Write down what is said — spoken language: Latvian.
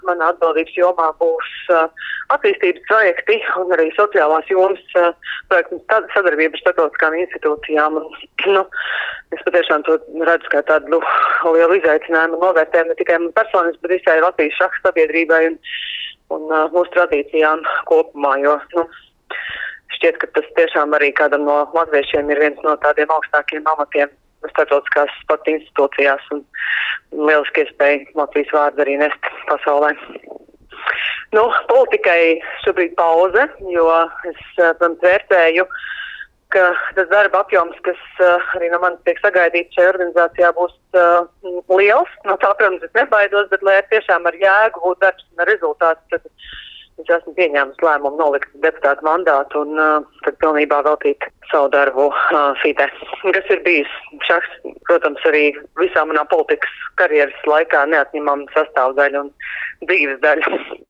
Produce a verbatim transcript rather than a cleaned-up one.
Manā atbildības jomā būs uh, attīstības projekti un arī sociālās jomas uh, projekti un sadarbība ar starptautiskām institūcijām. Un, nu, es patiešām to redzu kā tādu nu, lielu izaicinājumu un novērtējumu ne tikai man personiski, bet visai Latvijas šaha sabiedrībai un, un uh, mūsu tradīcijām kopumā, jo nu, šķiet, ka tas tiešām arī kādam no latviešiem ir viens no tādiem augstākiem amatiem starptautiskās sporta institūcijās un lieliski iespēja Latvijas vārdu arī nest pasaulē. Nu, politikai šobrīd pauze, jo es, protams, vērtēju, ka tas darba apjoms, kas arī no manis tiek sagaidīts šajā organizācijā, būs uh, liels. No tā, protams, es nebaidos, bet lai tiešām ar jēgu būtu darbs un ar rezultātu, tad es esmu pieņēmis lēmumu nolikt deputātu mandātu un uh, tad pilnībā veltīt savu darbu uh, FIDE, kas ir bijis šahs, protams, arī visā manā politikas karjeras laikā neatņemama sastāvdaļa un dzīves daļa.